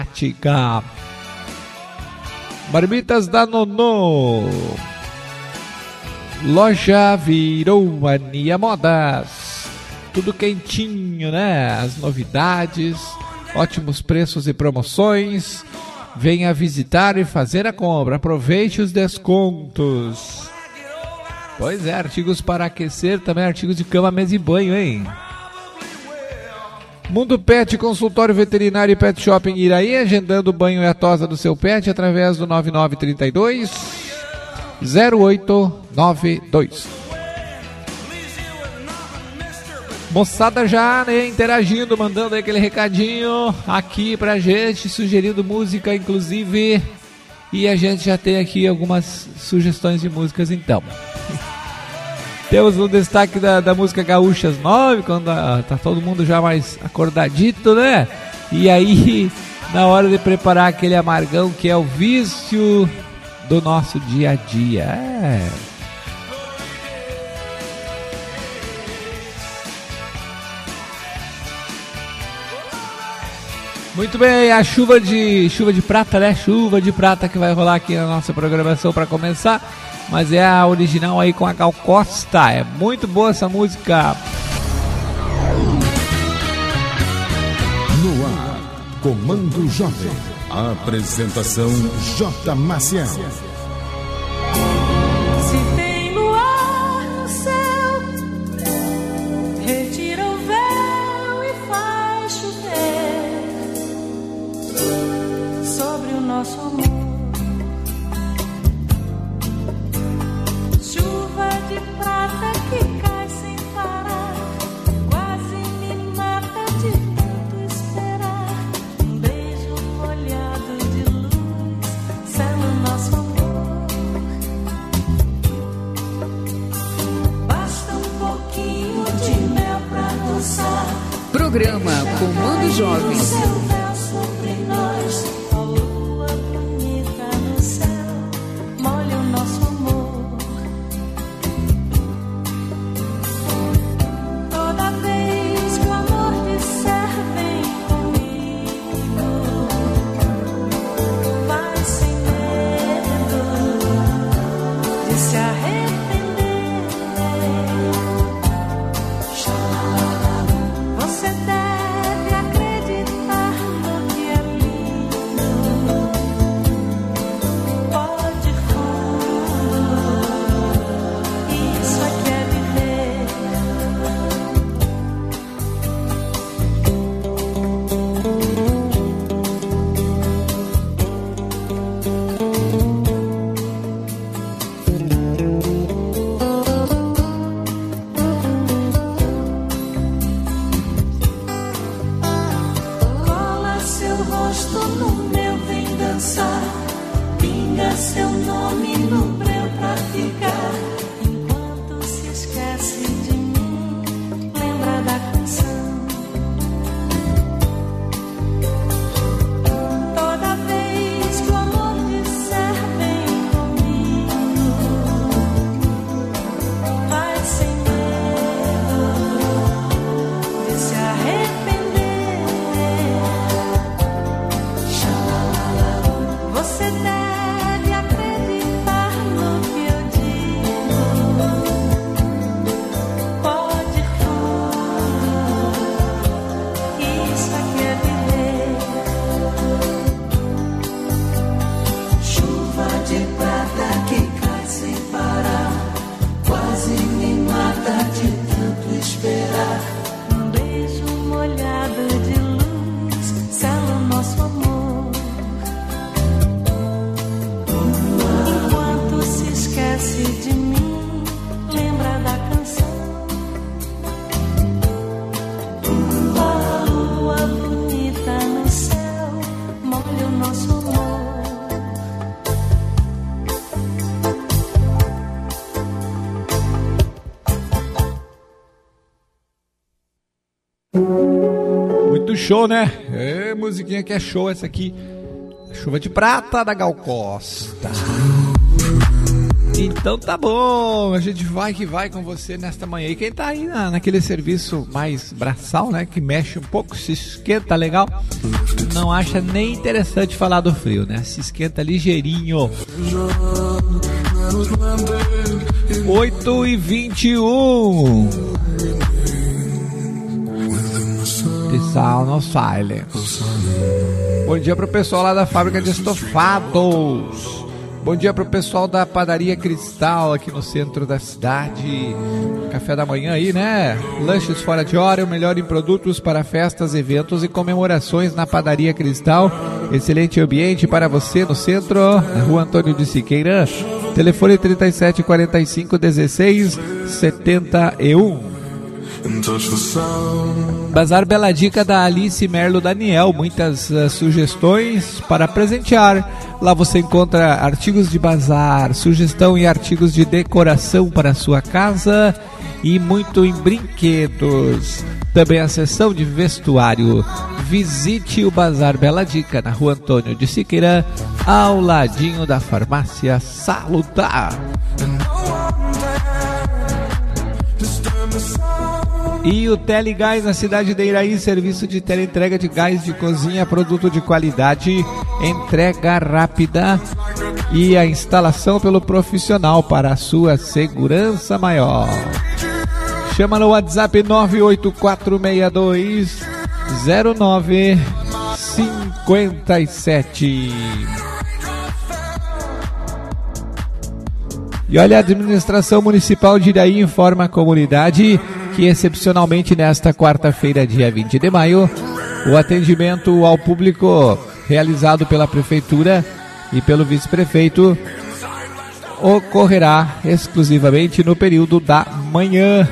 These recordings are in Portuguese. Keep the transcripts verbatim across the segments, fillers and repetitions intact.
prática. Marmitas da Nonô. Loja Virou Mania Modas. Tudo quentinho, né? As novidades, ótimos preços e promoções. Venha visitar e fazer a compra. Aproveite os descontos. Pois é, artigos para aquecer, também artigos de cama, mesa e banho, hein? Mundo Pet, consultório veterinário e pet shopping Iraí, agendando o banho e a tosa do seu pet através do nove nove três dois, zero oito nove dois. Moçada já, né, interagindo, mandando aquele recadinho aqui pra gente, sugerindo música, inclusive, e a gente já tem aqui algumas sugestões de músicas, então. Temos o destaque da, da música Gaúcha às nove, quando a, tá todo mundo já mais acordadito, né? E aí, na hora de preparar aquele amargão que é o vício do nosso dia a dia. É. Muito bem, a chuva de chuva de prata, né? Chuva de prata que vai rolar aqui na nossa programação para começar. Mas é a original aí com a Gal Costa. É muito boa essa música. No ar, Comando Jovem. A apresentação J. Maciel. Se tem luar no céu, retira o véu e faz chover sobre o nosso amor. Chuva de prata que cai sem parar, quase me mata de tanto esperar. Um beijo molhado de luz, sela o nosso amor. Basta um pouquinho de mel pra adoçar. Programa Comando Jovem. Seu véu sobre nós, a lua bonita no céu, molha o nosso amor. Show, né? É, musiquinha que é show essa aqui. Chuva de Prata da Gal Costa. Então tá bom, a gente vai que vai com você nesta manhã. E quem tá aí na, naquele serviço mais braçal, né, que mexe um pouco, se esquenta legal, não acha nem interessante falar do frio, né? Se esquenta ligeirinho. oito e vinte e um. The Sound of Silence. Bom dia pro pessoal lá da fábrica de estofados. Bom dia pro pessoal da Padaria Cristal aqui no centro da cidade. Café da manhã aí, né? Lanches fora de hora, o melhor em produtos para festas, eventos e comemorações na Padaria Cristal. Excelente ambiente para você no centro, na Rua Antônio de Siqueira. Telefone trinta e sete, quarenta e cinco, dezesseis, setenta e um. Bazar Bela Dica da Alice Merlo Daniel, muitas uh, sugestões para presentear. Lá você encontra artigos de bazar, sugestão e artigos de decoração para a sua casa e muito em brinquedos. Também a seção de vestuário. Visite o Bazar Bela Dica na Rua Antônio de Siqueira, ao ladinho da Farmácia Salutar. E o Telegás na cidade de Iraí, serviço de teleentrega de gás de cozinha, produto de qualidade, entrega rápida e a instalação pelo profissional para a sua segurança maior. Chama no WhatsApp nove oito quatro seis dois zero nove cinco sete. E olha, a administração municipal de Iraí informa a comunidade que excepcionalmente nesta quarta-feira, dia vinte de maio, o atendimento ao público realizado pela Prefeitura e pelo Vice-Prefeito ocorrerá exclusivamente no período da manhã.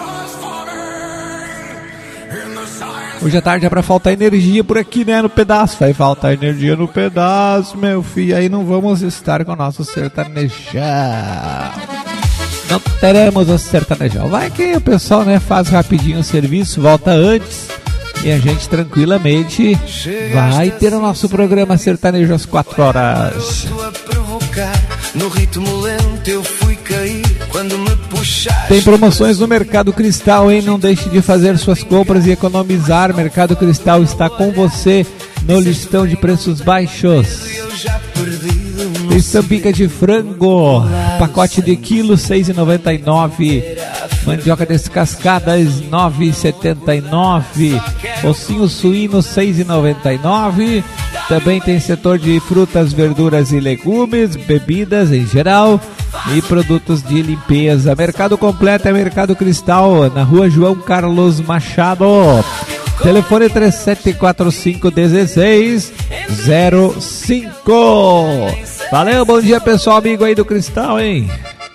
Hoje à tarde é pra faltar energia por aqui, né, no pedaço. Vai faltar energia no pedaço, meu filho. Aí não vamos estar com o nosso sertanejão. Não teremos o sertanejão. Vai que o pessoal, né, faz rapidinho o serviço, volta antes e a gente tranquilamente vai ter o nosso programa sertanejo às quatro horas. No ritmo lento eu fui cair quando me puxaste. Tem promoções no Mercado Cristal, hein? Não deixe de fazer suas compras e economizar. Mercado Cristal está com você no listão de preços baixos. Tem sambica de frango, pacote de quilo, seis reais e noventa e nove centavos. Mandioca descascada, nove reais e setenta e nove centavos. Ossinho suíno, seis reais e noventa e nove centavos. Também tem setor de frutas, verduras e legumes, bebidas em geral e produtos de limpeza. Mercado completo é Mercado Cristal, na Rua João Carlos Machado. Telefone três sete quatro cinco, um seis zero cinco. Valeu, bom dia pessoal, amigo aí do Cristal, hein?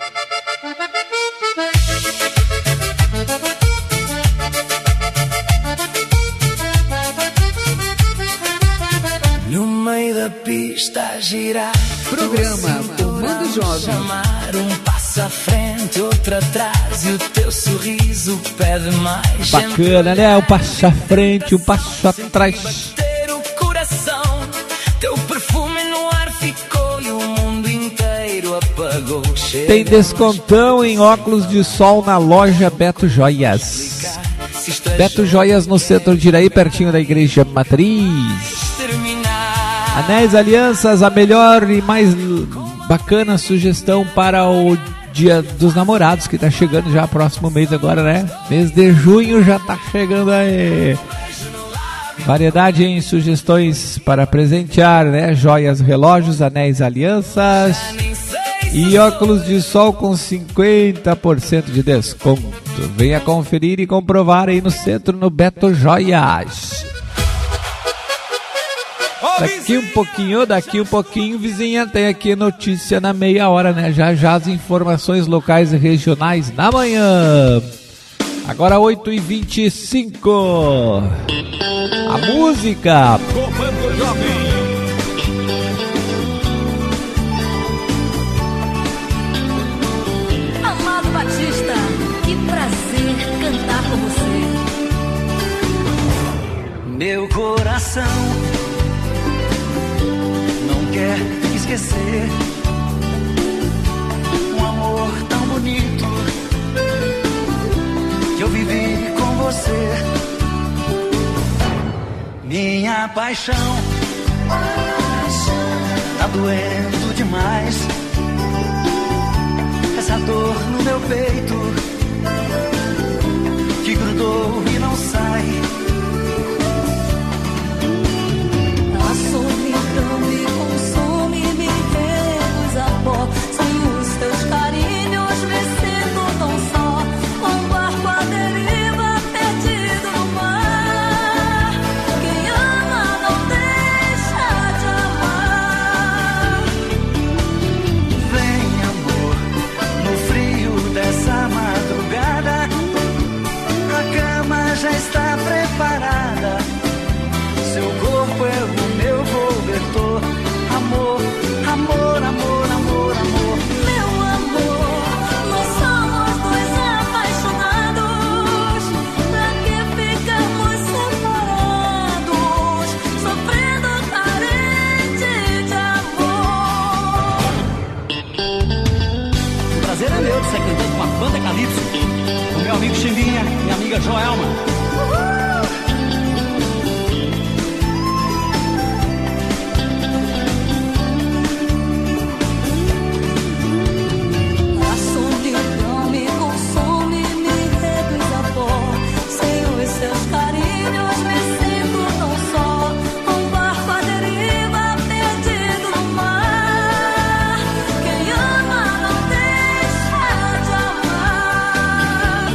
No meio da pista a girar. Programa Comando Jovem. Um passo à frente, outro atrás e o teu sorriso pede mais. Bacana, né? Um passo à frente, um passo atrás. O coração, teu perfume no ar ficou e o mundo inteiro apagou. Tem descontão em óculos de sol na loja Beto Joias. Beto Joias no centro de Iraí, pertinho da Igreja Matriz. Anéis Alianças, a melhor e mais bacana sugestão para o Dia dos Namorados, que tá chegando já próximo mês agora, né? Mês de junho já tá chegando aí. Variedade em sugestões para presentear, né? Joias, relógios, anéis, alianças e óculos de sol com cinquenta por cento de desconto. Venha conferir e comprovar aí no centro, no Beto Joias. Daqui um pouquinho, daqui um pouquinho, vizinha, tem aqui notícia na meia hora, né? Já já as informações locais e regionais na manhã. Agora oito e vinte e cinco. A música. Comando Jovem. Amado Batista, que prazer cantar com você. Meu coração não quer esquecer um minha paixão tá doendo demais. Essa dor no meu peito que grudou e não sai. A solidão me consome, me reduz a pó. Sem os teus carinhos me sinto tão só. Um barco à deriva perdido no mar. Quem ama não deixa de amar. Vem, amor, no frio dessa madrugada. A cama já está preparada. Seu corpo é o meu cobertor. Amor, amor, amor, amor, amor. Meu amor, nós somos dois apaixonados. Pra que ficamos separados, sofrendo carente de amor? O prazer é meu de ser cantando com a banda Calypso, com meu amigo Chimbinha, minha amiga Joelma. A solidão me consome, me reduz a pó. Sem os seus carinhos me sinto tão só. Um barco à deriva perdido no mar. Quem ama não deixa de amar.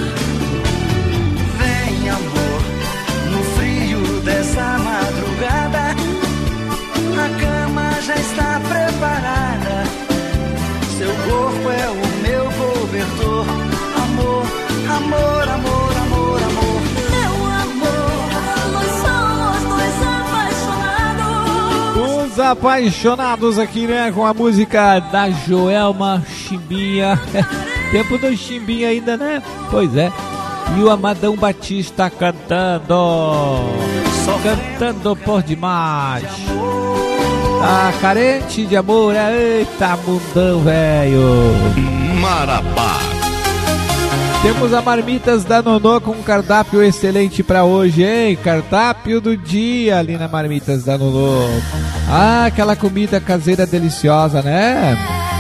Vem, amor, no frio dessa madrugada. A cama já está preparada. Seu corpo é o meu cobertor. Amor, amor, amor, amor, amor. Meu amor, nós somos dois apaixonados. Os apaixonados aqui, né? Com a música da Joelma Chimbinha. Tempo do Chimbinha ainda, né? Pois é. E o Amadão Batista cantando. Cantando por demais. Tá carente de amor. Eita, mundão, velho. Marabá. Temos a Marmitas da Nonô com um cardápio excelente pra hoje, hein? Cardápio do dia ali na Marmitas da Nonô. Ah, aquela comida caseira deliciosa, né?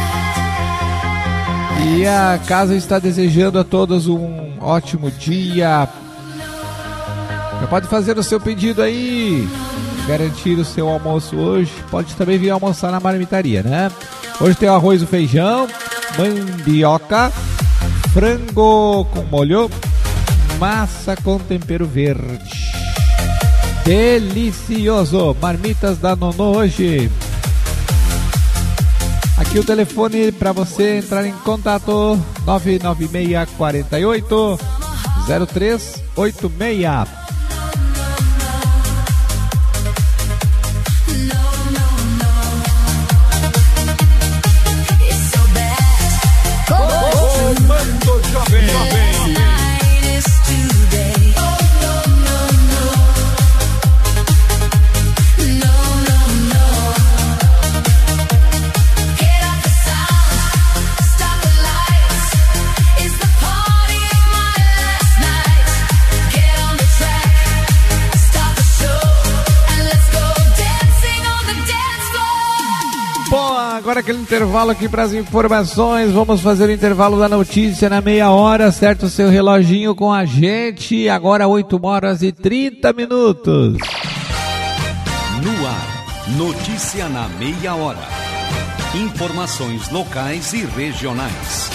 E a casa está desejando a todos um ótimo dia. Já pode fazer o seu pedido aí, garantir o seu almoço hoje. Pode também vir almoçar na marmitaria, né? Hoje tem o arroz, o feijão, mandioca, frango com molho, massa com tempero verde. Delicioso! Marmitas da Nonô hoje. Aqui o telefone para você entrar em contato: nove nove seis quatro oito zero três oito seis. Comando Jovem. Agora aquele intervalo aqui para as informações. Vamos fazer o intervalo da notícia na meia hora. Certo o seu reloginho com a gente. Agora oito horas e trinta minutos. No ar, notícia na meia hora. Informações locais e regionais.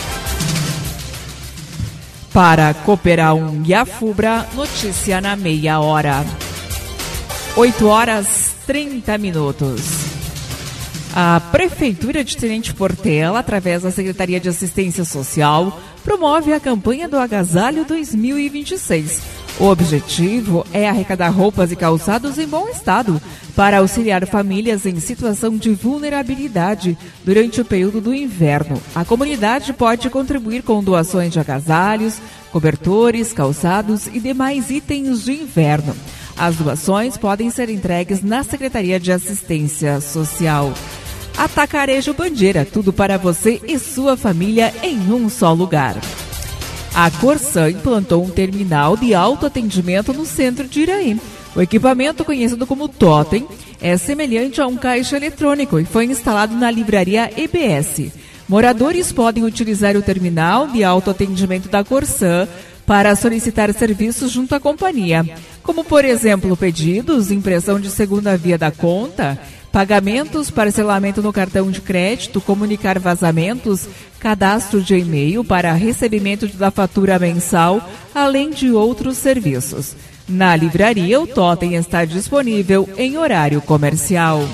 Para Cooperar um e a Fubra, notícia na meia hora. oito horas e trinta minutos. A Prefeitura de Tenente Portela, através da Secretaria de Assistência Social, promove a campanha do Agasalho dois mil e vinte e seis. O objetivo é arrecadar roupas e calçados em bom estado para auxiliar famílias em situação de vulnerabilidade durante o período do inverno. A comunidade pode contribuir com doações de agasalhos, cobertores, calçados e demais itens de inverno. As doações podem ser entregues na Secretaria de Assistência Social. Atacarejo Bandeira, tudo para você e sua família em um só lugar. A Corsan implantou um terminal de autoatendimento no centro de Iraí. O equipamento, conhecido como Totem, é semelhante a um caixa eletrônico e foi instalado na livraria E B S. Moradores podem utilizar o terminal de autoatendimento da Corsã para solicitar serviços junto à companhia, como, por exemplo, pedidos, impressão de segunda via da conta, pagamentos, parcelamento no cartão de crédito, comunicar vazamentos, cadastro de e-mail para recebimento da fatura mensal, além de outros serviços. Na livraria, o Totem está disponível em horário comercial.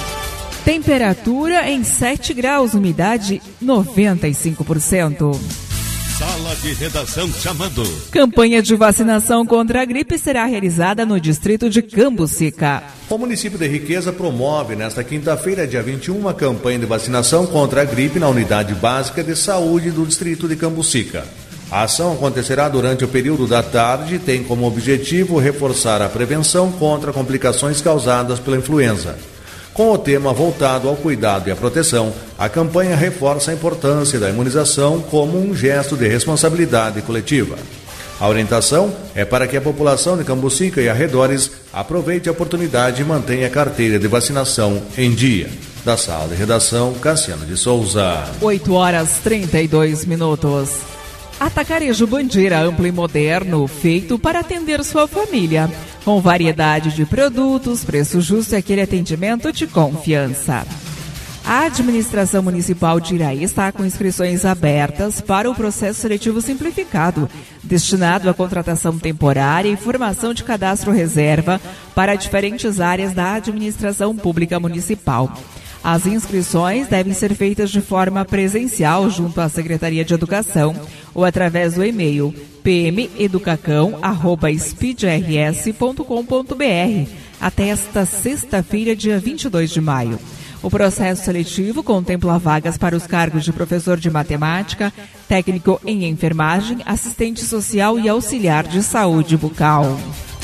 Temperatura em sete graus, umidade noventa e cinco por cento. Sala de redação chamando. Campanha de vacinação contra a gripe será realizada no distrito de Cambucica. O município de Riqueza promove nesta quinta-feira, dia vinte e um, uma campanha de vacinação contra a gripe na unidade básica de saúde do distrito de Cambucica. A ação acontecerá durante o período da tarde e tem como objetivo reforçar a prevenção contra complicações causadas pela influenza. Com o tema voltado ao cuidado e à proteção, a campanha reforça a importância da imunização como um gesto de responsabilidade coletiva. A orientação é para que a população de Cambucica e arredores aproveite a oportunidade e mantenha a carteira de vacinação em dia. Da sala de redação, Cassiano de Souza. oito horas e trinta e dois minutos. Atacarejo Bandeira amplo e moderno, feito para atender sua família. Com variedade de produtos, preço justo e aquele atendimento de confiança. A administração municipal de Iraí está com inscrições abertas para o processo seletivo simplificado, destinado à contratação temporária e formação de cadastro reserva para diferentes áreas da administração pública municipal. As inscrições devem ser feitas de forma presencial junto à Secretaria de Educação ou através do e-mail p m educacão arroba speed r s ponto com ponto b r até esta sexta-feira, dia vinte e dois de maio. O processo seletivo contempla vagas para os cargos de professor de matemática, técnico em enfermagem, assistente social e auxiliar de saúde bucal.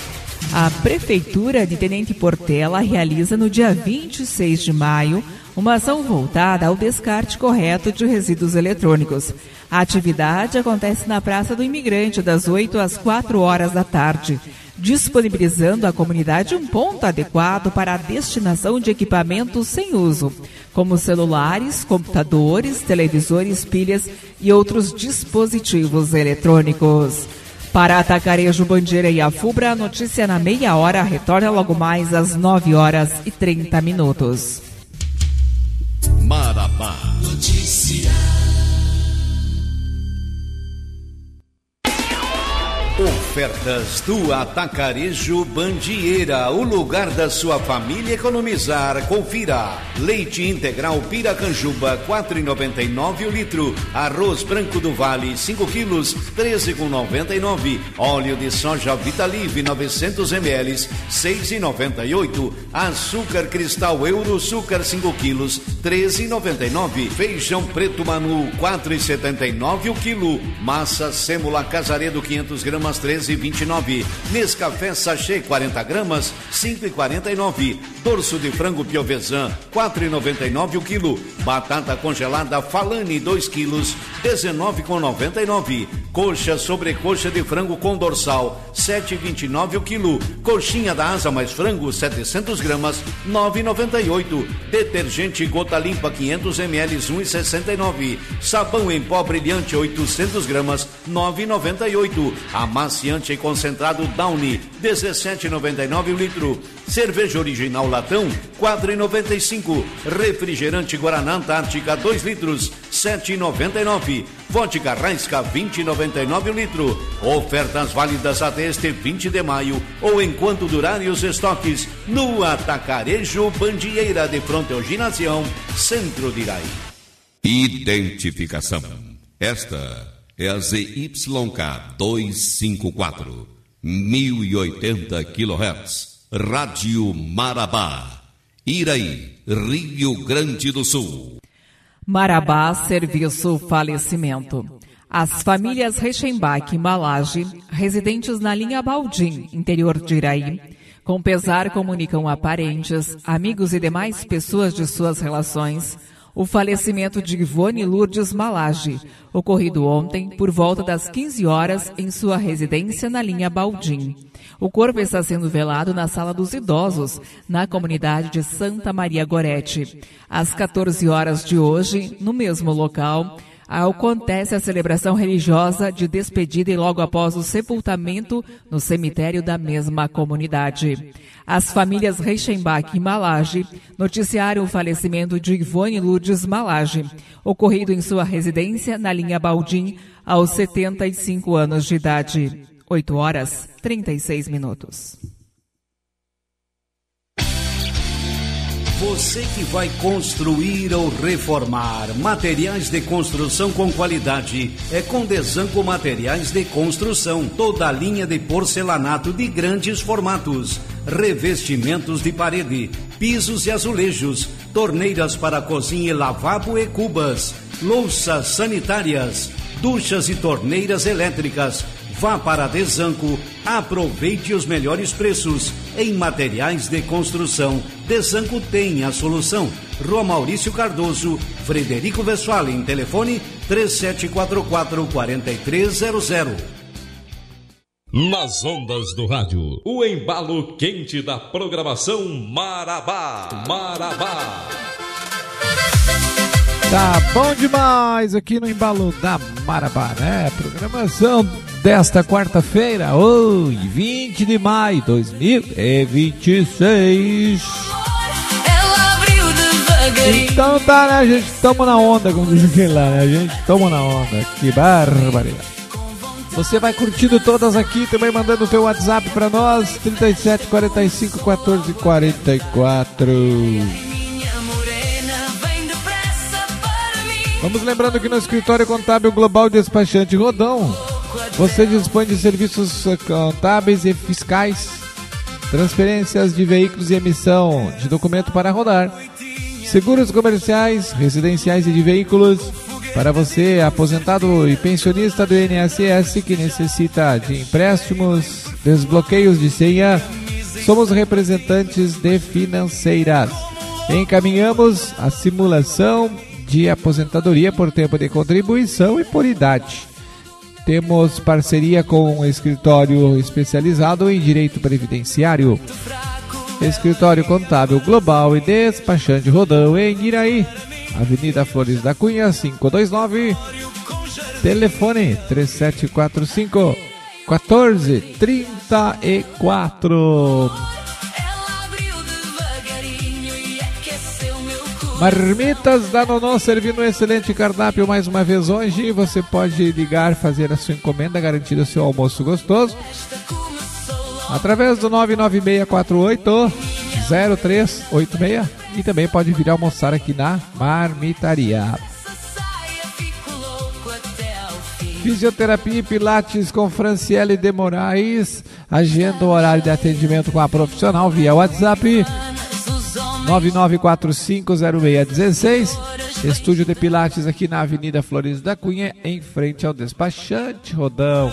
A Prefeitura de Tenente Portela realiza no dia vinte e seis de maio uma ação voltada ao descarte correto de resíduos eletrônicos. A atividade acontece na Praça do Imigrante das oito às quatro horas da tarde, disponibilizando à comunidade um ponto adequado para a destinação de equipamentos sem uso, como celulares, computadores, televisores, pilhas e outros dispositivos eletrônicos. Para Atacarejo Bandeira e Afubra, a notícia na meia hora retorna logo mais às nove horas e trinta minutos. Marabá. Notícia. Ofertas do Atacarejo Bandieira, o lugar da sua família economizar. Confira: leite integral Piracanjuba, quatro reais e noventa e nove centavos o litro. Arroz branco do Vale, cinco quilos, treze reais e noventa e nove centavos. Óleo de soja Vitalive, novecentos mililitros, seis reais e noventa e oito centavos. Açúcar cristal Euro Açúcar, cinco quilos, treze reais e noventa e nove centavos. Feijão preto Manu, quatro reais e setenta e nove centavos o quilo. Massa sêmula Casaredo, quinhentas gramas, treze reais e vinte e nove centavos. Nescafé sachê quarenta gramas, cinco reais e quarenta e nove centavos. Dorso de frango Piovesan, quatro reais e noventa e nove centavos o quilo. Batata congelada Falani, dois quilos, dezenove reais e noventa e nove centavos. Coxa sobrecoxa de frango com dorsal, sete reais e vinte e nove centavos o quilo. Coxinha da asa mais frango, setecentas gramas, nove reais e noventa e oito centavos. Detergente Gota Limpa, quinhentos mililitros, um real e sessenta e nove centavos. Sabão em pó brilhante, oitocentas gramas, nove reais e noventa e oito centavos. Amaciante concentrado Downy, dezessete reais e noventa e nove centavos o litro. Cerveja original latão, quatro reais e noventa e cinco centavos. Refrigerante Guaraná Antártica, dois litros, sete reais e noventa e nove centavos. Vodka Raisca, vinte reais e noventa e nove centavos o litro. Ofertas válidas até este vinte de maio ou enquanto durarem os estoques no Atacarejo Bandieira, de fronte ao Ginásio, centro de Iraí. Identificação. Esta é a Z Y K duzentos e cinquenta e quatro, mil e oitenta quilohertz. Rádio Marabá, Iraí, Rio Grande do Sul. Marabá, serviço falecimento. As famílias Reichenbach e Malage, residentes na linha Baldim, interior de Iraí, com pesar comunicam a parentes, amigos e demais pessoas de suas relações o falecimento de Ivone Lourdes Malage, ocorrido ontem por volta das quinze horas em sua residência na linha Baldim. O corpo está sendo velado na Sala dos Idosos, na comunidade de Santa Maria Gorete. Às quatorze horas de hoje, no mesmo local, acontece a celebração religiosa de despedida e logo após o sepultamento no cemitério da mesma comunidade. As famílias Reichenbach e Malage noticiaram o falecimento de Ivone Lourdes Malage, ocorrido em sua residência na linha Baldim, aos setenta e cinco anos de idade. oito horas, trinta e seis minutos. Você que vai construir ou reformar, materiais de construção com qualidade é com Desanco Materiais de Construção. Toda a linha de porcelanato de grandes formatos, revestimentos de parede, pisos e azulejos, torneiras para cozinha e lavabo e cubas, louças sanitárias, duchas e torneiras elétricas. Vá para Desanco, aproveite os melhores preços em materiais de construção. Desanco tem a solução. Rua Maurício Cardoso, Frederico Westphalen, telefone três sete quatro quatro, quatro três zero zero. Nas ondas do rádio, o embalo quente da programação Marabá. Marabá. Tá bom demais aqui no embalo da Marabá, né? Programação desta quarta-feira, hoje, vinte de maio de dois mil e vinte e seis. Então tá, né? A gente toma na onda, como diz aquele lá, né? A gente toma na onda. Que barbaridade. Você vai curtindo todas aqui, também mandando o teu WhatsApp pra nós, trinta e sete, quarenta e cinco, quatorze, quarenta e quatro. Vamos lembrando que no Escritório Contábil Global Despachante Rodão, você dispõe de serviços contábeis e fiscais, transferências de veículos e emissão de documento para rodar, seguros comerciais, residenciais e de veículos, para você, aposentado e pensionista do I N S S que necessita de empréstimos, desbloqueios de senha, somos representantes de financeiras. Encaminhamos a simulação de aposentadoria por tempo de contribuição e por idade. Temos parceria com um escritório especializado em direito previdenciário. Escritório Contábil Global e Despachante Rodão em Iraí, Avenida Flores da Cunha, quinhentos e vinte e nove. Telefone três sete quatro cinco, quatorze, trinta e quatro. Marmitas da Nonô servindo um excelente cardápio mais uma vez hoje. Você pode ligar, fazer a sua encomenda, garantir o seu almoço gostoso através do nove nove seis quatro oito, zero três oito seis e também pode vir almoçar aqui na Marmitaria. Fisioterapia e Pilates com Franciele de Moraes. Agenda o horário de atendimento com a profissional via WhatsApp nove nove quatro cinco zero seis um seis. Estúdio de Pilates aqui na Avenida Flores da Cunha, em frente ao Despachante Rodão.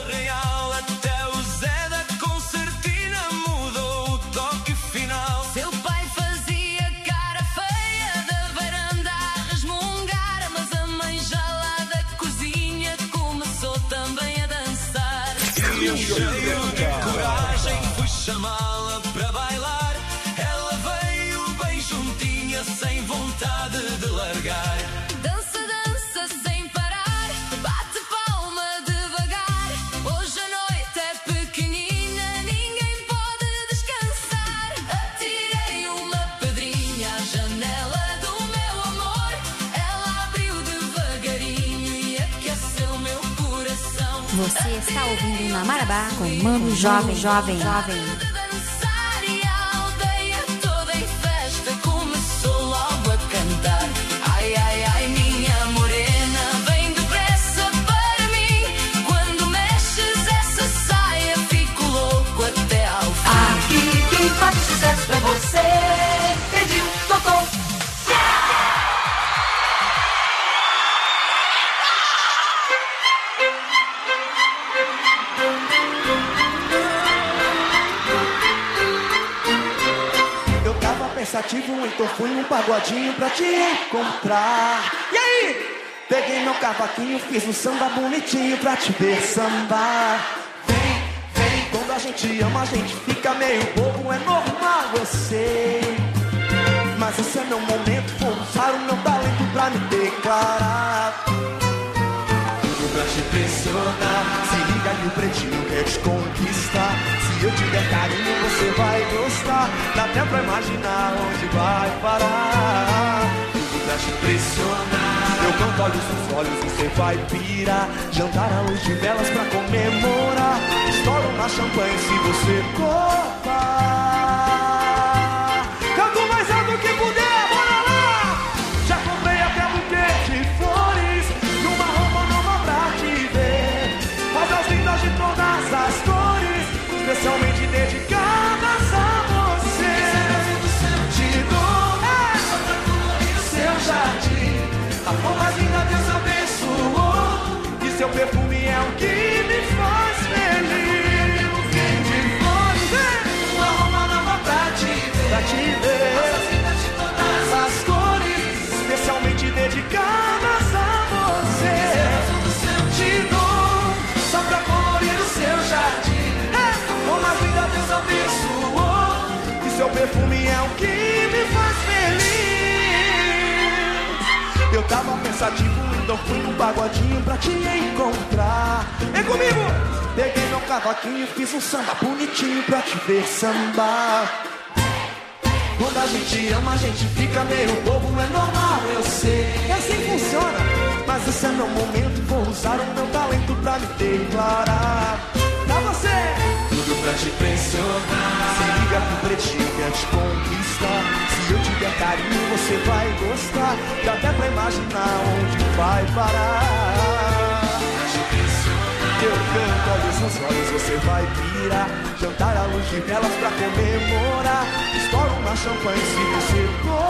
Coragem, fui chamá-la para bailar. Ela veio bem juntinha, sem vontade de largar. Dança, dança sem parar, bate palma devagar. Hoje a noite é pequenina, ninguém pode descansar. Atirei uma pedrinha à janela do meu amor. Ela abriu devagarinho e aqueceu meu coração. Você está ouvindo na Marabá com Mano Jovem, Jovem, Jovem. Ai, ai, ai, minha morena, vem depressa para mim. Quando mexes essa saia, fico louco até ao fim. Aqui quem faz sucesso é você. Pediu, tocou. pensativo, então fui num pagodinho pra te encontrar. E aí? Peguei meu cavaquinho, fiz um samba bonitinho pra te ver sambar. Vem, vem, quando a gente ama a gente fica meio bobo, é normal, eu sei. Mas esse é meu momento, vou usar o meu talento pra me declarar. Tudo pra te impressionar, se liga aí o pretinho quer te conquistar. Se eu te der carinho você vai gostar, dá até pra imaginar onde vai parar. Tudo pra te impressionar, eu canto olhos nos olhos e você vai pirar. Jantar à luz de velas pra comemorar, estouro na champanhe se você topar. Canto mais alto que puder, bora lá! Já comprei até buquê de flores, numa roupa nova pra te ver. Rosas lindas de todas as cores, especialmente dedicadas a você. Te dou só pra colorir o seu jardim, a flor mais linda Deus abençoou, e seu perfume é o que me faz feliz. De flores, uma roupa nova pra te ver, pra te ver. Rosas lindas de todas as cores, especialmente dedicadas a você. Te dou só pra colorir o seu jardim, a flor mais linda Deus abençoou, e seu perfume é o que me faz feliz. Eu tava pensativo, então fui num pagodinho pra te encontrar. Vem comigo! Peguei meu cavaquinho, fiz um samba bonitinho pra te ver sambar. Quando a gente ama, a gente fica meio bobo, é normal, eu sei. É assim que funciona, mas esse é meu momento, vou usar o meu talento pra me declarar. Pra você! Tudo pra te impressionar, se liga pro pretinho quer te conquistar. Se eu te der carinho você vai gostar, dá até pra imaginar onde vai parar. Eu canto olhos nos olhos, você vai pirar. Jantar à luz de velas pra comemorar, estouro na champanhe se você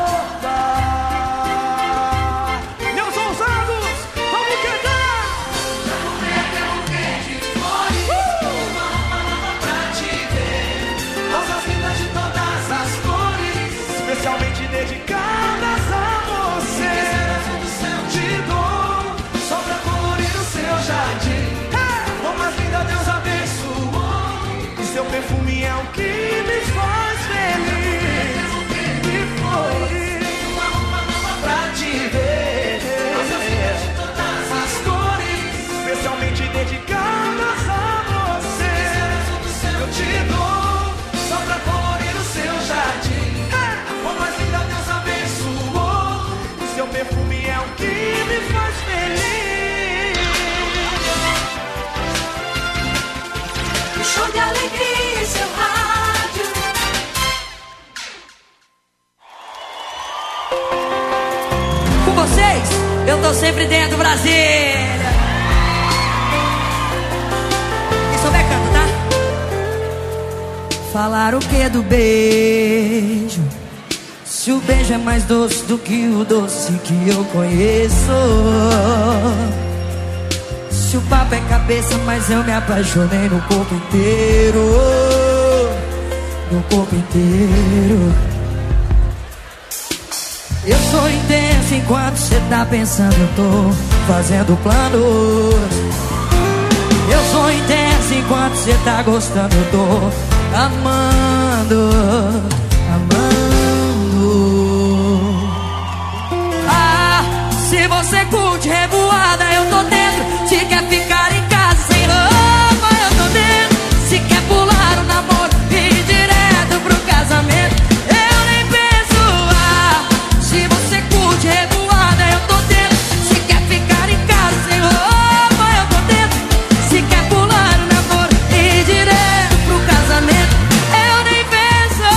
gostar. Meus ousados, vamos cantar! Já comprei até um buquê de flores, uma roupa nova pra te ver. Rosas lindas de todas as cores, especialmente dedicadas a você. Te dou só pra colorir o seu jardim, mais linda Deus abençoou, e seu perfume é o que me faz feliz. De flores, uma roupa nova pra te ver. Rosas lindas de todas as cores, especialmente dedicadas a você. Eu te dou só pra colorir o seu jardim, a flor mais linda Deus abençoou, e seu perfume é o que me faz feliz. Show de alegria em seu rádio. Com vocês, eu tô sempre dentro, Brasília. Quem souber canta, tá? Falar o que do beijo? Se o beijo é mais doce do que o doce que eu conheço. Se o papo é cabeça, mas eu me apaixonei no corpo inteiro. No corpo inteiro. Eu sou intenso enquanto cê tá pensando, eu tô fazendo planos. Eu sou intenso enquanto cê tá gostando, eu tô amando. Amando. Ah, se você curte revoada, eu tô dentro. Se quer ficar em casa sem roupa, eu tô dentro. Se quer pular o namoro e ir direto pro casamento, eu nem penso. Ah, se você curte revoada, eu tô dentro. Se quer ficar em casa sem roupa, eu tô dentro. Se quer pular o namoro e ir direto pro casamento, eu nem penso.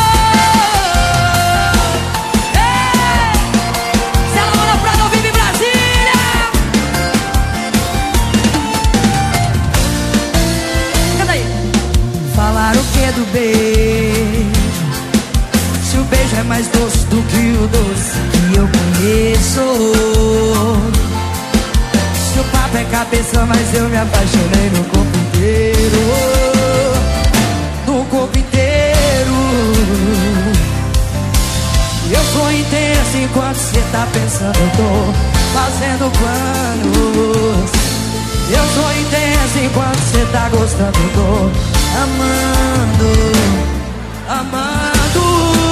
Ei! Se ela mora pra não vive em Brasília. Falar o que do beijo? Se o beijo é mais doce do que o doce que eu conheço. Se o papo é cabeça, mas eu me apaixonei no corpo inteiro. No corpo inteiro. você tá pensando, eu tô fazendo planos. Eu sou intenso enquanto você tá gostando, eu tô amando, amando.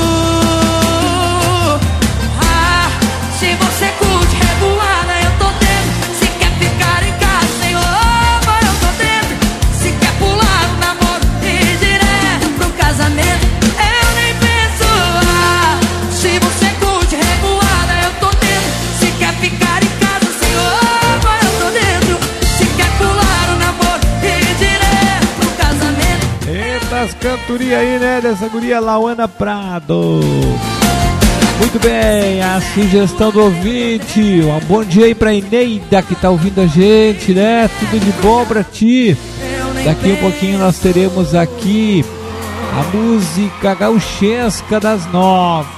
Ah, se você curte revoada, eu tô dentro. Se quer ficar em casa sem roupa, eu tô dentro. Se quer pular o namoro e ir direto pro casamento, eu nem penso. Ah, se você curte revoada, eu tô dentro. Se quer ficar em casa sem roupa, eu tô dentro. Se quer pular o namoro e ir direto pro casamento. Eita, as cantorias aí, né, dessa guria Lauana Prado. Muito bem, a sugestão do ouvinte. Um bom dia aí pra Eneida que tá ouvindo a gente, né? Tudo de bom pra ti. Daqui um pouquinho nós teremos aqui a música gauchesca das nove.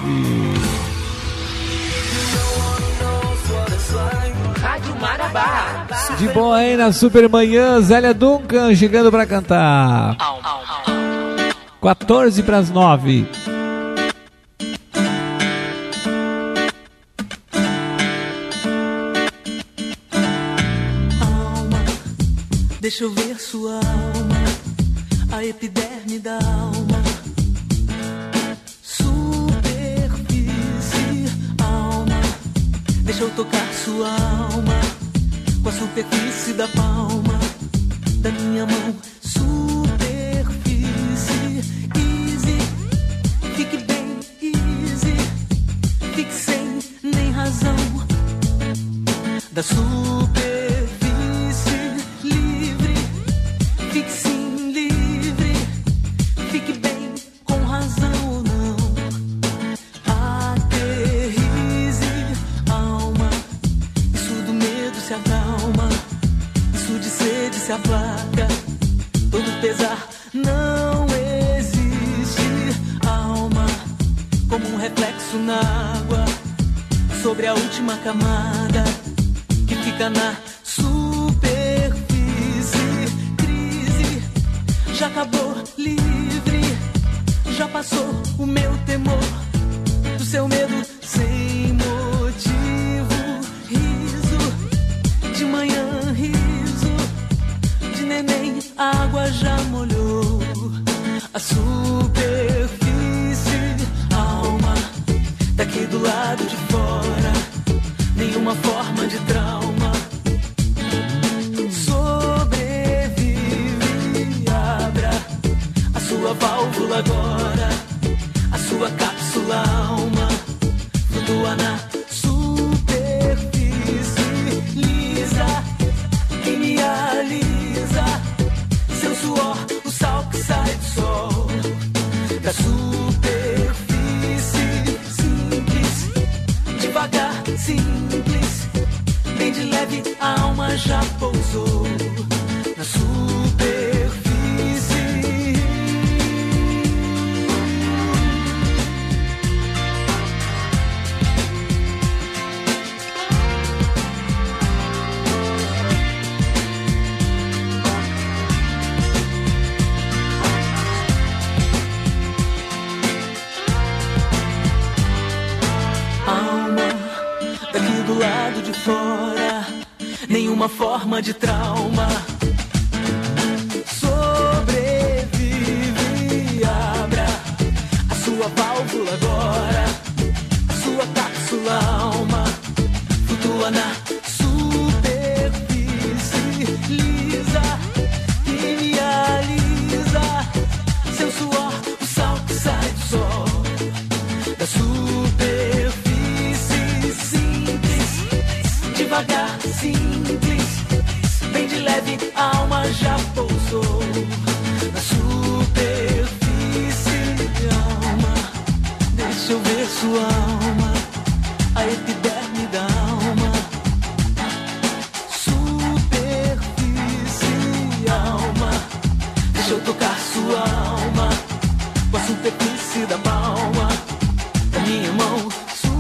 Rádio Marabá. De bom aí na Super Manhã, Zélia Duncan chegando pra cantar. quatorze para as nove. Deixa eu ver sua alma, a epiderme da alma. Superfície, alma. Deixa eu tocar sua alma com a superfície da palma da minha mão. Superfície, easy. Fique bem easy. Fique sem nem razão da superfície. Fique sim livre, fique bem com razão ou não. Aterrize, alma. Isso do medo se acalma, isso de sede se aplaca. Todo pesar não existe, alma. Como um reflexo na água, sobre a última camada que fica na já acabou, livre. Já passou o meu temor do seu medo sem motivo. Riso de manhã, riso de neném. A água já molhou a superfície. Alma daqui do lado de fora, nenhuma forma de trauma. Sua válvula agora, a sua cápsula alma flutua na superfície lisa que me alisa. Seu suor, o sal que sai do sol da superfície simples, devagar, simples, bem de leve, a alma já pousou na superfície. Fora, nenhuma forma de trauma. Sobrevive, abra a sua válvula agora, a sua cápsula alma flutua na superfície lisa que me alisa. Seu suor, o sal que sai do sol da superfície simples, devagar, simples, bem de leve, a alma já pousou na superfície. Alma, deixa eu ver sua alma, a epiderme da alma. Superfície, alma, deixa eu tocar sua alma com a superfície da palma da minha mão.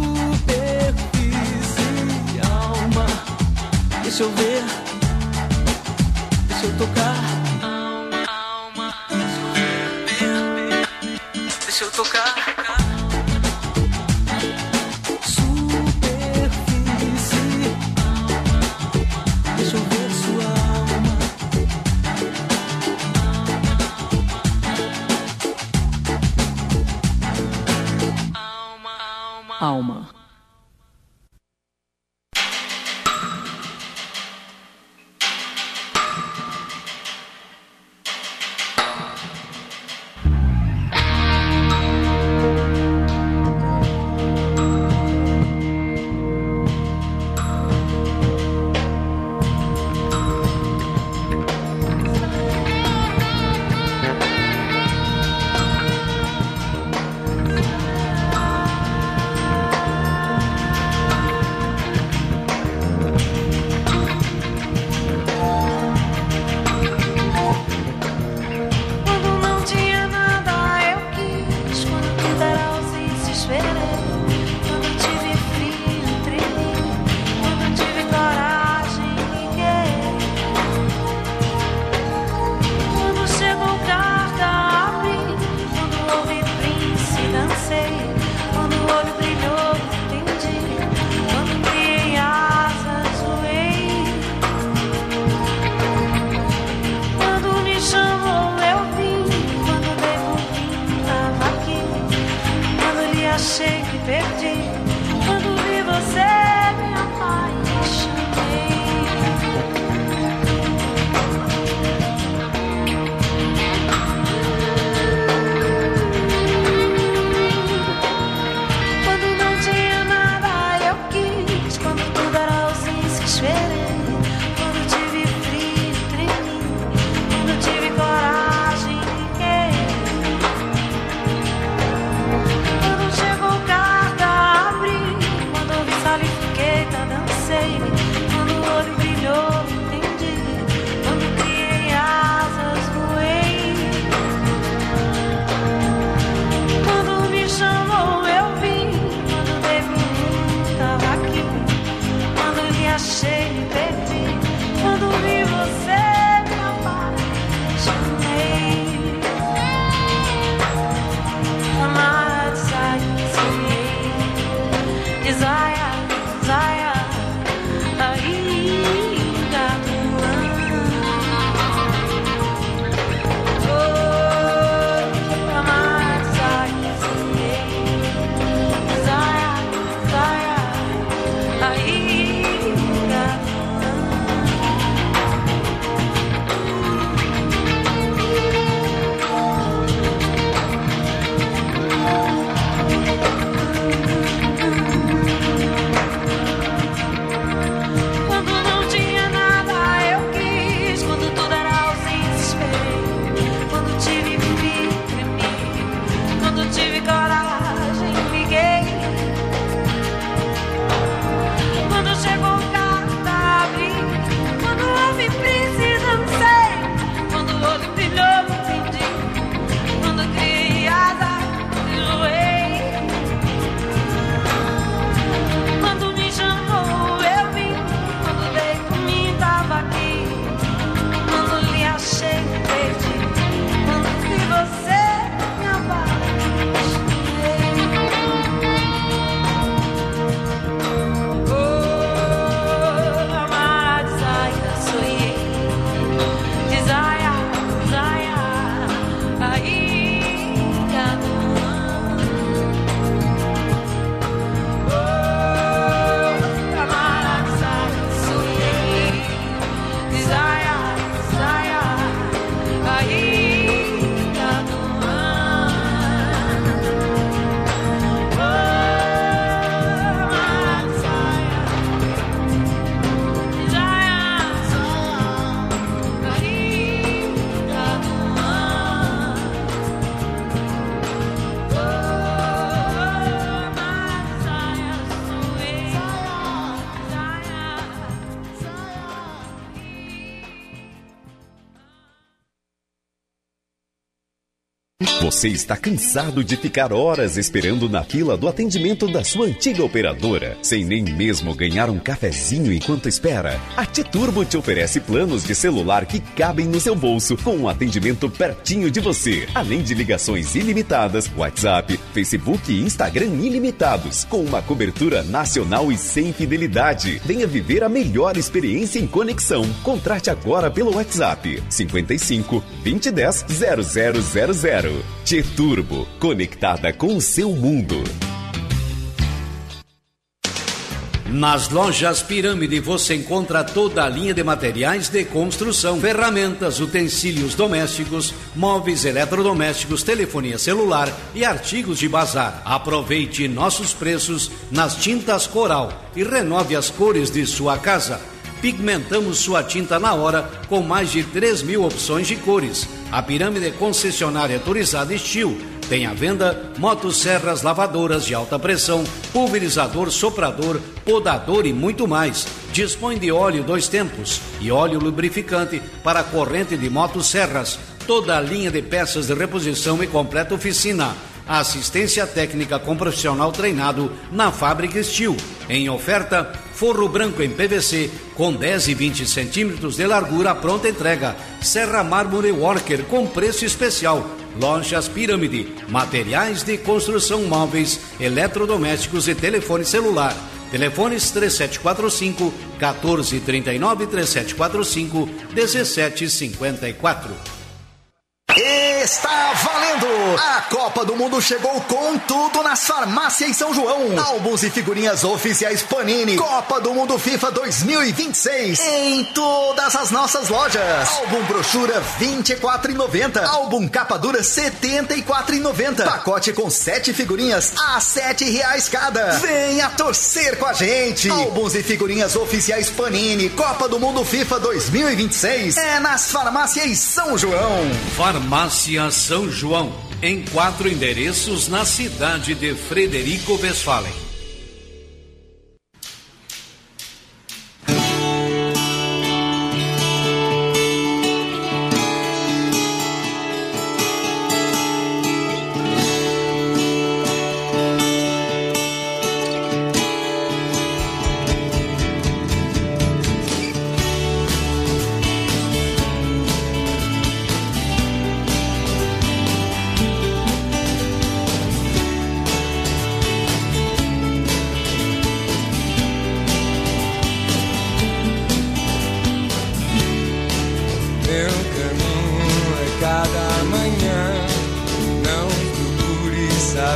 Deixa eu ver, deixa eu tocar. Alma, alma, deixa eu ver, deixa eu tocar. Super deita, dancei. Quando o olho brilhou, entendi. Quando criei asas, voei. Quando me chamou, eu vim. Quando dei pro mundo, tava aqui. Quando lhe achei, me perdi. Quando vi você, me apaixonei. Amar, sai, sonhei. Desire, desire, ainda oh, amar, desire, sonhei. Desire, desire, ainda Quando não tinha nada, eu quis. Quando tudo era ausência, esperei. Quando tive, vivi, tremi. Quando tive coragem, liguei. Quando chegou carta, abri. Quando houve príncipe, dancei. Quando o olho brilhou, entendi. Quando criei asas, enjoei. Quando me chamou, eu vim. Quando veio por mim, tava aqui. Quando lhe achei, me perdi. Quando vi você, me apaixonei. Oh, amar, desire, sonhei. Desire, desire, ainda não. Oh, amar, desire, sonhei. Desire, desire, ainda não. Oh, amar, desire, Você está cansado de ficar horas esperando na fila do atendimento da sua antiga operadora, sem nem mesmo ganhar um cafezinho enquanto espera? A T-Turbo te oferece planos de celular que cabem no seu bolso, com um atendimento pertinho de você, além de ligações ilimitadas, WhatsApp, Facebook e Instagram ilimitados, com uma cobertura nacional e sem fidelidade. Venha viver a melhor experiência em conexão. Contrate agora pelo WhatsApp cinquenta e cinco, vinte e dez, zero zero zero zero. T-Turbo, conectada com o seu mundo. Nas lojas Pirâmide você encontra toda a linha de materiais de construção, ferramentas, utensílios domésticos, móveis eletrodomésticos, telefonia celular e artigos de bazar. Aproveite nossos preços nas tintas Coral e renove as cores de sua casa. Pigmentamos sua tinta na hora com mais de três mil opções de cores. A Pirâmide concessionária autorizada Estil tem à venda motosserras, lavadoras de alta pressão, pulverizador, soprador, podador e muito mais. Dispõe de óleo dois tempos e óleo lubrificante para corrente de motosserras. Toda a linha de peças de reposição e completa oficina. Assistência técnica com profissional treinado na fábrica Estil. Em oferta, forro branco em P V C com dez e vinte centímetros de largura, pronta entrega. Serra Mármore Worker com preço especial. Lojas Pirâmide, materiais de construção, móveis, eletrodomésticos e telefone celular. Telefones três sete quatro cinco, um quatro três nove, três sete quatro cinco, um sete cinco quatro. Está valendo! A Copa do Mundo chegou com tudo nas farmácias São João. Álbuns e figurinhas oficiais Panini. Copa do Mundo FIFA dois mil e vinte e seis. Em todas as nossas lojas. Álbum brochura vinte e quatro reais e noventa centavos. Álbum capa dura setenta e quatro reais e noventa centavos. Pacote com sete figurinhas a sete reais cada. Venha torcer com a gente. Álbuns e figurinhas oficiais Panini. Copa do Mundo FIFA dois mil e vinte e seis. É nas farmácias São João. Farmácia São João, em quatro endereços na cidade de Frederico Westphalen.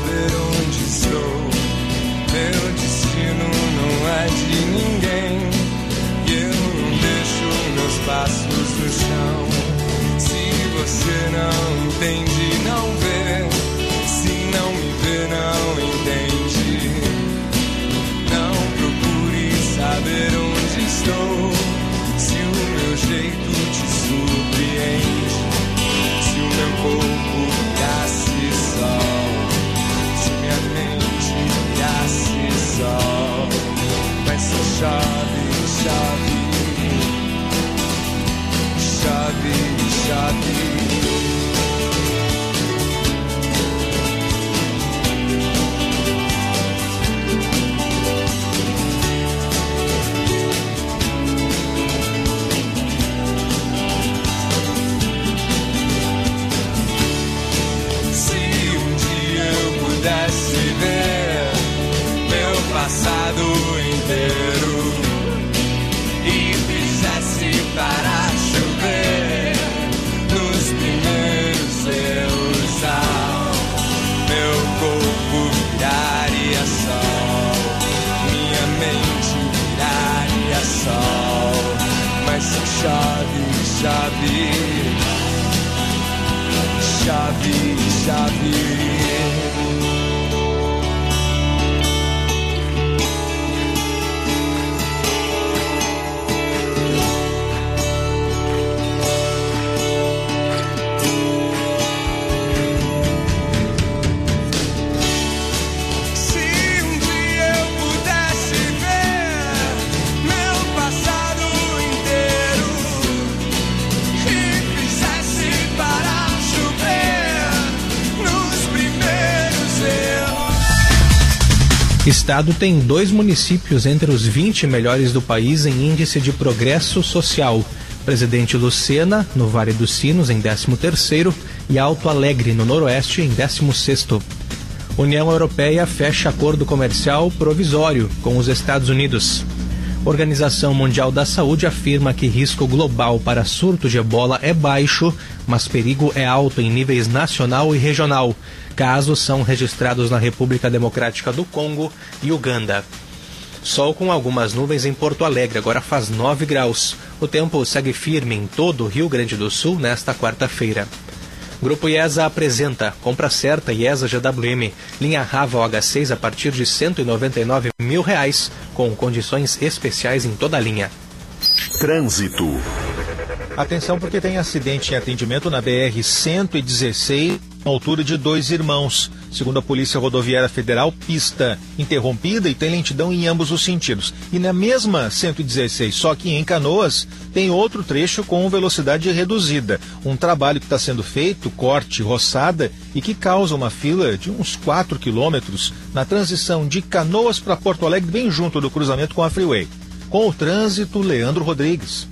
saber onde estou. Meu destino não é de ninguém. E eu não deixo meus passos no chão. Se você não entende, não vê. Se não me vê, não entende. Não procure saber onde estou. Se o meu jeito te surpreende. Se o meu corpo virasse sol. Se minha mente virasse sol. Mas só chove, chove. Chove, chove. Passado inteiro e fizesse para chover nos primeiros seus ao meu corpo viraria sol, minha mente viraria sol, mas se chove, chove, chove, chove. Estado tem dois municípios entre os vinte melhores do país em índice de progresso social. Presidente Lucena, no Vale dos Sinos, em décimo terceiro, e Alto Alegre, no Noroeste, em décimo sexto. União Europeia fecha acordo comercial provisório com os Estados Unidos. Organização Mundial da Saúde afirma que risco global para surto de ebola é baixo, mas perigo é alto em níveis nacional e regional. Casos são registrados na República Democrática do Congo e Uganda. Sol com algumas nuvens em Porto Alegre, agora faz nove graus. O tempo segue firme em todo o Rio Grande do Sul nesta quarta-feira. Grupo IESA apresenta compra certa IESA G W M, linha Rava H seis a partir de cento e noventa e nove mil reais, com condições especiais em toda a linha. Trânsito. Atenção porque tem acidente em atendimento na B R cento e dezesseis, na altura de Dois Irmãos. Segundo a Polícia Rodoviária Federal, pista interrompida e tem lentidão em ambos os sentidos. E na mesma cento e dezesseis, só que em Canoas, tem outro trecho com velocidade reduzida. Um trabalho que está sendo feito, corte, roçada, e que causa uma fila de uns quatro quilômetros na transição de Canoas para Porto Alegre, bem junto do cruzamento com a Freeway. Com o trânsito, Leandro Rodrigues.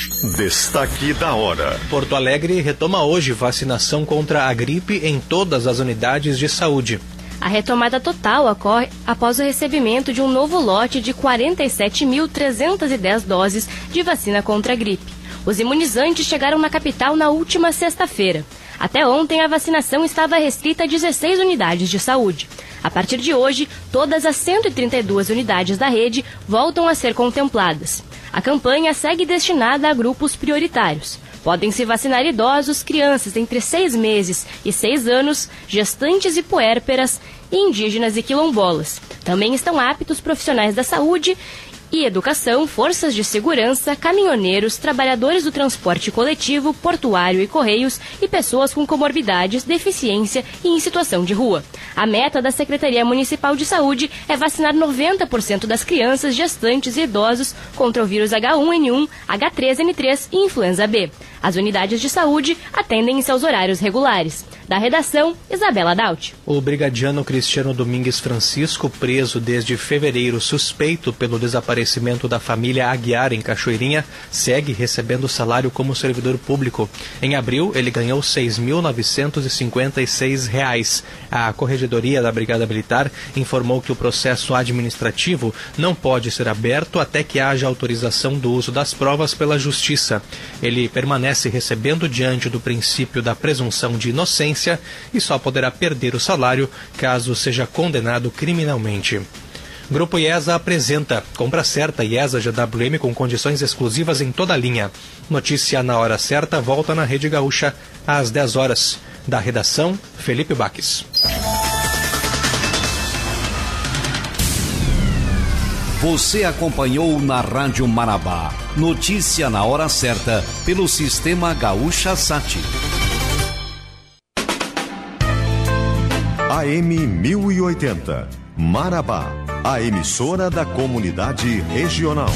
Destaque da hora. Porto Alegre retoma hoje vacinação contra a gripe em todas as unidades de saúde. A retomada total ocorre após o recebimento de um novo lote de quarenta e sete mil trezentas e dez doses de vacina contra a gripe. Os imunizantes chegaram na capital na última sexta-feira. Até ontem, a vacinação estava restrita a dezesseis unidades de saúde. A partir de hoje, todas as cento e trinta e duas unidades da rede voltam a ser contempladas. A campanha segue destinada a grupos prioritários. Podem se vacinar idosos, crianças entre seis meses e seis anos, gestantes e puérperas, e indígenas e quilombolas. Também estão aptos profissionais da saúde e educação, forças de segurança, caminhoneiros, trabalhadores do transporte coletivo, portuário e correios e pessoas com comorbidades, deficiência e em situação de rua. A meta da Secretaria Municipal de Saúde é vacinar noventa por cento das crianças, gestantes e idosos contra o vírus H um N um, H três N três e influenza B. As unidades de saúde atendem em seus horários regulares. Da redação, Isabela Daut. O brigadiano Cristiano Domingues Francisco, preso desde fevereiro suspeito pelo desaparecimento da família Aguiar em Cachoeirinha, segue recebendo salário como servidor público. Em abril, ele ganhou seis mil novecentos e cinquenta e seis reais. A Corregedoria da Brigada Militar informou que o processo administrativo não pode ser aberto até que haja autorização do uso das provas pela Justiça. Ele permanece recebendo diante do princípio da presunção de inocência Previdência e só poderá perder o salário caso seja condenado criminalmente. Grupo IESA apresenta Compra Certa IESA G W M com condições exclusivas em toda a linha. Notícia na hora certa volta na Rede Gaúcha às dez horas. Da redação, Felipe Baques. Você acompanhou na Rádio Marabá. Notícia na hora certa pelo Sistema Gaúcha Sat. A M mil e oitenta, Marabá, a emissora da comunidade regional.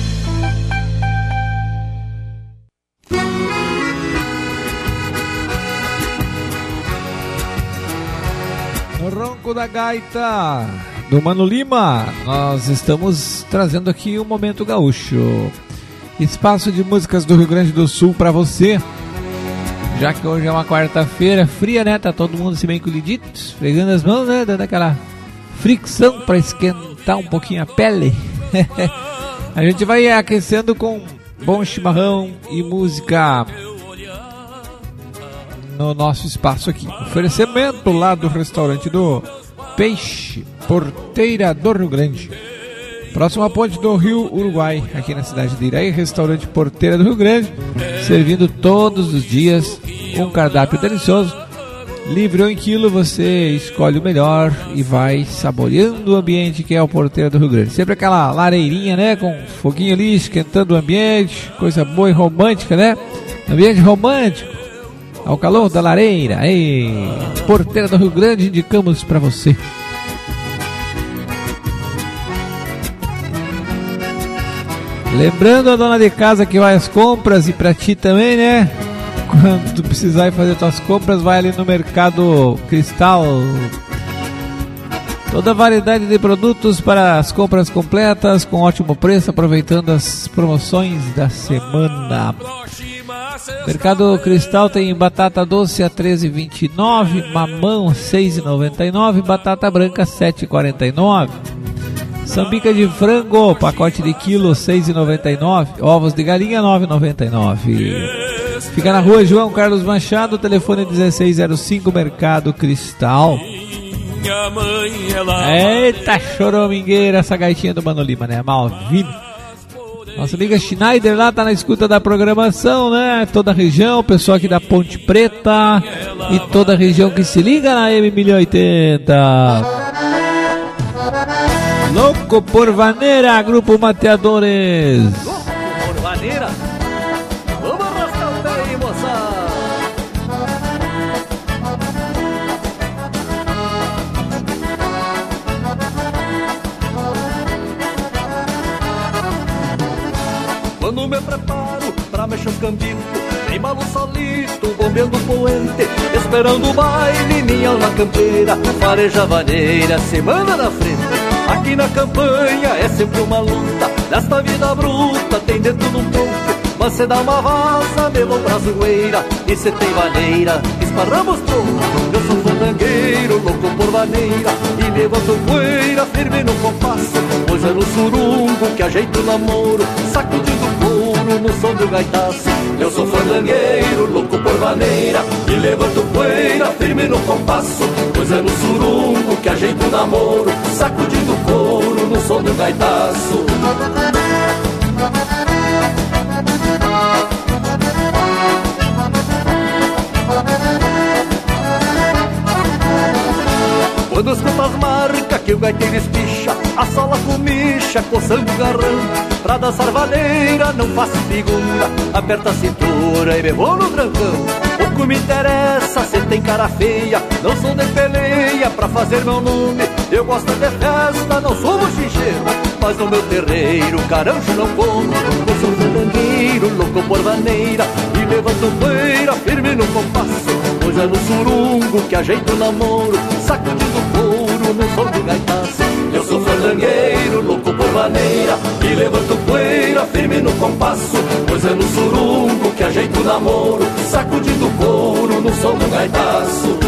No ronco da gaita do Mano Lima, nós estamos trazendo aqui o Momento Gaúcho. Espaço de músicas do Rio Grande do Sul para você. Já que hoje é uma quarta-feira fria, né? Tá todo mundo se bem colhidito, pegando as mãos, né? Dando aquela fricção para esquentar um pouquinho a pele. A gente vai aquecendo com bom chimarrão e música no nosso espaço aqui. Oferecimento lá do restaurante do Peixe, Porteira do Rio Grande. Próxima ponte do Rio Uruguai, aqui na cidade de Iraí, restaurante Porteira do Rio Grande, servindo todos os dias um cardápio delicioso. Livre ou em quilo, você escolhe o melhor e vai saboreando o ambiente que é o Porteira do Rio Grande. Sempre aquela lareirinha, né, com foguinho ali, esquentando o ambiente, coisa boa e romântica, né? Ambiente romântico, ao calor da lareira. Ei, Porteira do Rio Grande, indicamos para você. Lembrando a dona de casa que vai às compras, e pra ti também, né? Quando tu precisar ir fazer tuas compras, vai ali no Mercado Cristal. Toda a variedade de produtos para as compras completas, com ótimo preço, aproveitando as promoções da semana. Mercado Cristal tem batata doce a treze reais e vinte e nove centavos, mamão seis reais e noventa e nove centavos, batata branca sete reais e quarenta e nove centavos. Sambica de frango, pacote de quilo, seis reais e noventa e nove centavos. Ovos de galinha, nove reais e noventa e nove centavos. Fica na rua João Carlos Machado, telefone dezesseis zero cinco, Mercado Cristal. Eita, choromingueira, essa gaitinha do Mano Lima, né? Malvino. Nossa amiga Schneider lá tá na escuta da programação, né? Toda a região, pessoal aqui da Ponte Preta e toda a região que se liga na M mil e oitenta. Louco por Vaneira, Grupo Mateadores. Louco por Vaneira. Vamos arrastar o pé aí, moça. Quando me preparo pra mexer os cambitos, tem malo solito, bombeando poente, esperando o baile, minha alma campeira, fareja vaneira, semana na frente. Aqui na campanha é sempre uma luta, nesta vida bruta tem dentro no tronco. Mas cê dá uma vaza, melão pra zoeira, e cê tem vaneira, esparramos tronco. Eu sou fandangueiro, louco por vaneira, e levanto poeira, firme no compasso. Pois é no surungo que ajeito o namoro, sacudindo couro no som do gaitaço. Eu sou fandangueiro, louco por vaneira, e levanto poeira, firme no compasso. Pois é no surungo que ajeito o namoro, sacudindo couro no som do gaitaço. Quando escuto as marcas que o gaiteiro espicha, a sola comicha, coçando o garrão. Pra dançar vaneira não faço figura, aperta a cintura e me vou no trancão. O que me interessa, cê tem cara feia, não sou de peleia pra fazer meu nome. Eu gosto de festa, não sou bochincheiro, mas no meu terreiro carancho não come. Eu sou fandangueiro, louco por vaneira, e levanto poeira firme no compasso. Pois é no surungo que ajeito o namoro, sacudindo couro no som do gaitaço. Eu sou fandangueiro, louco por vaneira, e levanto poeira firme no compasso. Pois é no surungo que ajeito o namoro, sacudindo couro no som do gaitaço.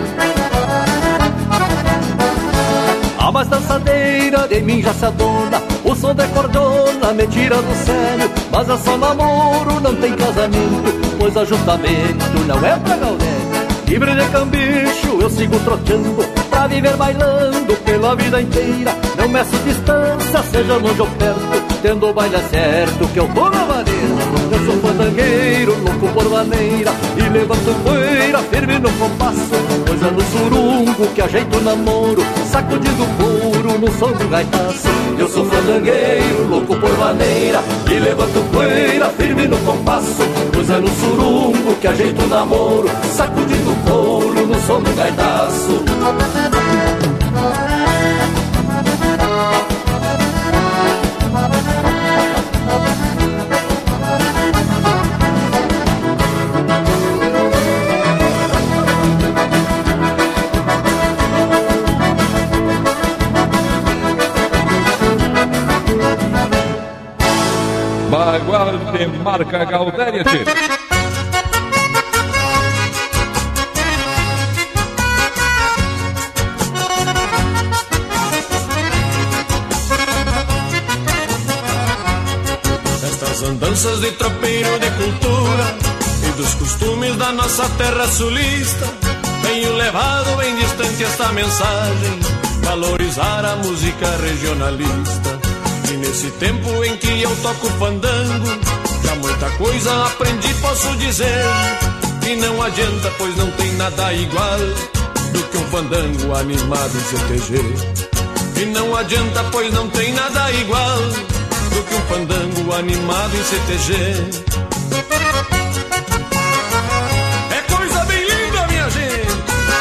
A mais dançadeira de mim já se adorna, O som de cordona me tira do sério, mas é só namoro, não tem casamento, pois ajuntamento não é pra Gaudério. Livre de cambicho eu sigo trotando, pra viver bailando pela vida inteira. Não meço distância, seja longe ou perto, tendo o baile certo que eu vou na maneira. Eu sou fandangueiro, louco por maneira, e levanto poeira firme no compasso, pois é no surungo que ajeito o namoro, sacudindo couro no som do gaitaço. Eu sou fandangueiro, louco por maneira, e levanto poeira firme no compasso, pois é no surungo que ajeito o namoro, sacudindo couro no som do gaitaço. Bagual de marca Gaudéria. Estas andanças de tropeiro de cultura e dos costumes da nossa terra sulista, tenho levado bem distante esta mensagem, valorizar a música regionalista. E nesse tempo em que eu toco fandango, já muita coisa aprendi, posso dizer. E não adianta, pois não tem nada igual do que um fandango animado em C T G. E não adianta, pois não tem nada igual do que um fandango animado em C T G. É coisa bem linda, minha gente.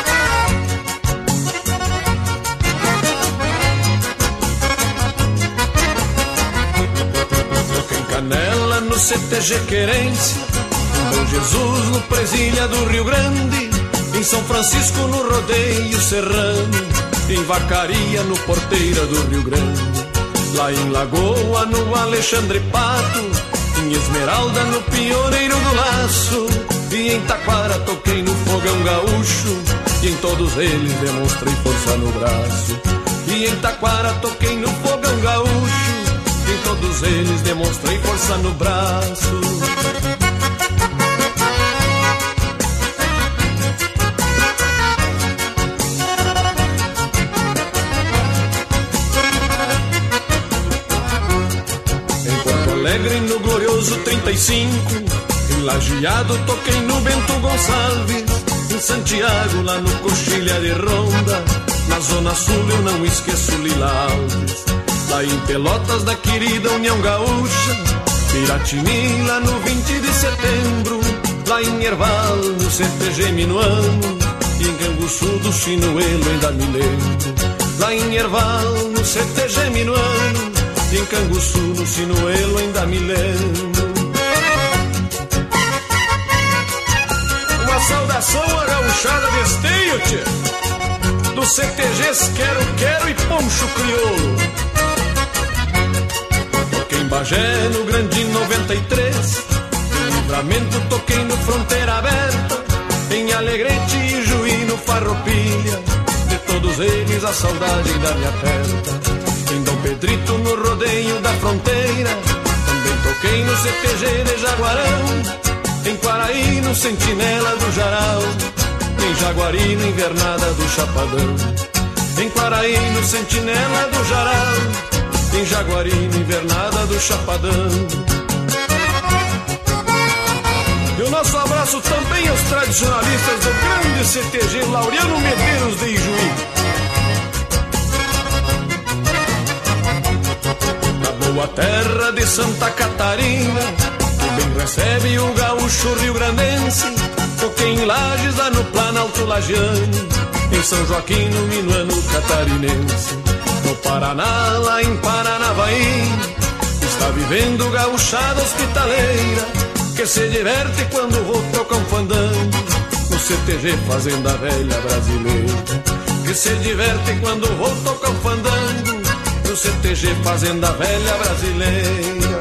Canela no C T G Querência, em Bom Jesus no Presilha do Rio Grande, em São Francisco no Rodeio Serrano, em Vacaria no Porteira do Rio Grande, lá em Lagoa no Alexandre Pato, em Esmeralda no Pioneiro do Laço, e em Taquara toquei no Fogão Gaúcho, e em todos eles demonstrei força no braço. E em Taquara toquei no Fogão Gaúcho, em todos eles demonstrei força no braço. Em Porto Alegre no glorioso trinta e cinco, em Lajeado toquei no Bento Gonçalves, em Santiago lá no Coxilha de Ronda, na Zona Sul eu não esqueço Lila Alves, lá em Pelotas da querida União Gaúcha, Piratini lá no vinte de setembro, lá em Erval no C T G Minuano, e em Canguçu do Sinuelo ainda me lembro, lá em Erval no C T G Minuano, e em Canguçu no Sinuelo ainda me lembro. Uma saudação à gauchada de Esteio, tchê, do C T Gs Quero Quero e Poncho Crioulo. Toquei em Bagé no Grande noventa e três, em Livramento toquei no Fronteira Aberta, em Alegrete e Juí no Farroupilha, de todos eles a saudade ainda me aperta. Em Dom Pedrito no Rodeio da Fronteira, também toquei no C T G de Jaguarão, em Quaraí no Sentinela do Jaral, em Jaguari no Invernada do Chapadão, em Quaraí no Sentinela do Jaral, em Jaguari no Invernada do Chapadão. E o nosso abraço também aos tradicionalistas do grande C T G Laureano Medeiros de Ijuí. Na boa terra de Santa Catarina, que bem recebe o gaúcho rio-grandense, toquei em Lages lá no Planalto Lagiano, em São Joaquim no Minuano catarinense. No Paraná, lá em Paranavaí, está vivendo gauchada hospitaleira, que se diverte quando vou tocar um fandango no C T G Fazenda Velha Brasileira. Que se diverte quando vou tocar um fandango no C T G Fazenda Velha Brasileira.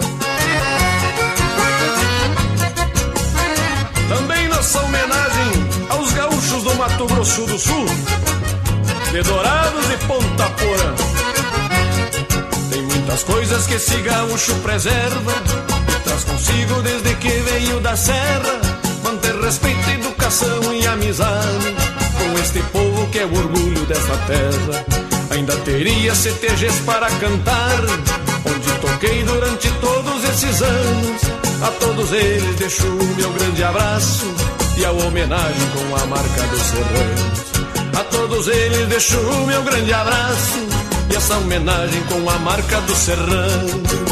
Também nossa homenagem aos gaúchos do Mato Grosso do Sul, de Dourados e Ponta Porã. Muitas coisas que esse gaúcho preserva traz consigo desde que veio da serra. Manter respeito, educação e amizade com este povo que é o orgulho desta terra. Ainda teria C T Gs para cantar, onde toquei durante todos esses anos. A todos eles deixo o meu grande abraço e a homenagem com a marca dos serranos. A todos eles deixo o meu grande abraço e essa homenagem com a marca dos serranos.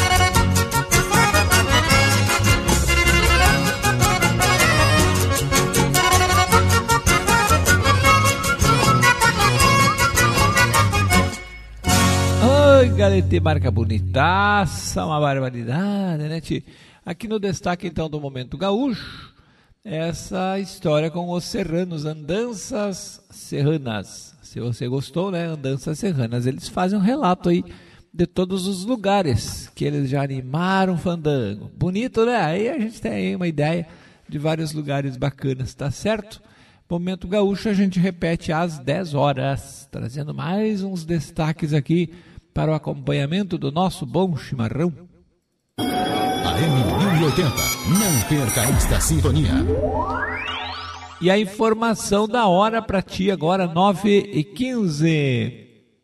Oi, galete, marca bonitaça, uma barbaridade, né, tio? Aqui no destaque, então, do Momento Gaúcho, essa história com os serranos, andanças serranas. Se você gostou, né, andanças serranas, eles fazem um relato aí de todos os lugares que eles já animaram fandango. Bonito, né? Aí a gente tem aí uma ideia de vários lugares bacanas, tá certo? Momento Gaúcho a gente repete às dez horas, trazendo mais uns destaques aqui para o acompanhamento do nosso bom chimarrão. A M mil e oitenta, não perca esta sintonia. E a informação da hora para ti agora, nove e quinze.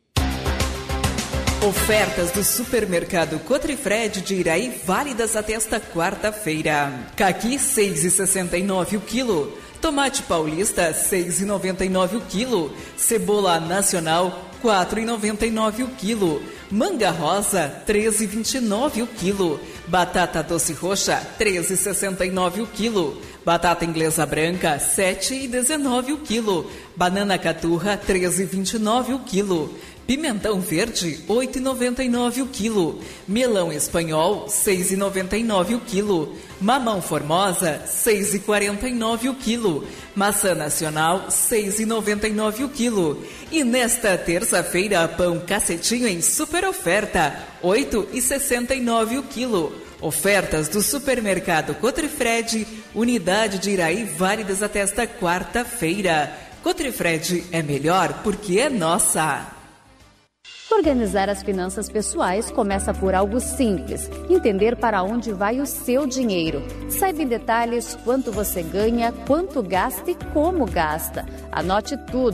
Ofertas do supermercado Cotrifred de Iraí válidas até esta quarta-feira. Caqui seis e sessenta e nove o quilo. Tomate paulista seis e noventa e nove o quilo. Cebola nacional quatro e noventa e nove o quilo. Manga rosa três e vinte e nove o quilo. Batata doce roxa três e sessenta e nove o quilo. Batata inglesa branca sete e dezenove o quilo. Banana caturra três e vinte e nove o quilo. Pimentão verde oito e noventa e nove o quilo. Melão espanhol seis e noventa e nove o quilo. Mamão formosa seis e quarenta e nove o quilo. Maçã nacional seis e noventa e nove o quilo. E nesta terça-feira, pão cacetinho em super oferta oito e sessenta e nove o quilo. Ofertas do supermercado Cotrifred, unidade de Iraí, válidas até esta quarta-feira. Cotrifred é melhor porque é nossa. Organizar as finanças pessoais começa por algo simples: entender para onde vai o seu dinheiro. Saiba em detalhes quanto você ganha, quanto gasta e como gasta. Anote tudo.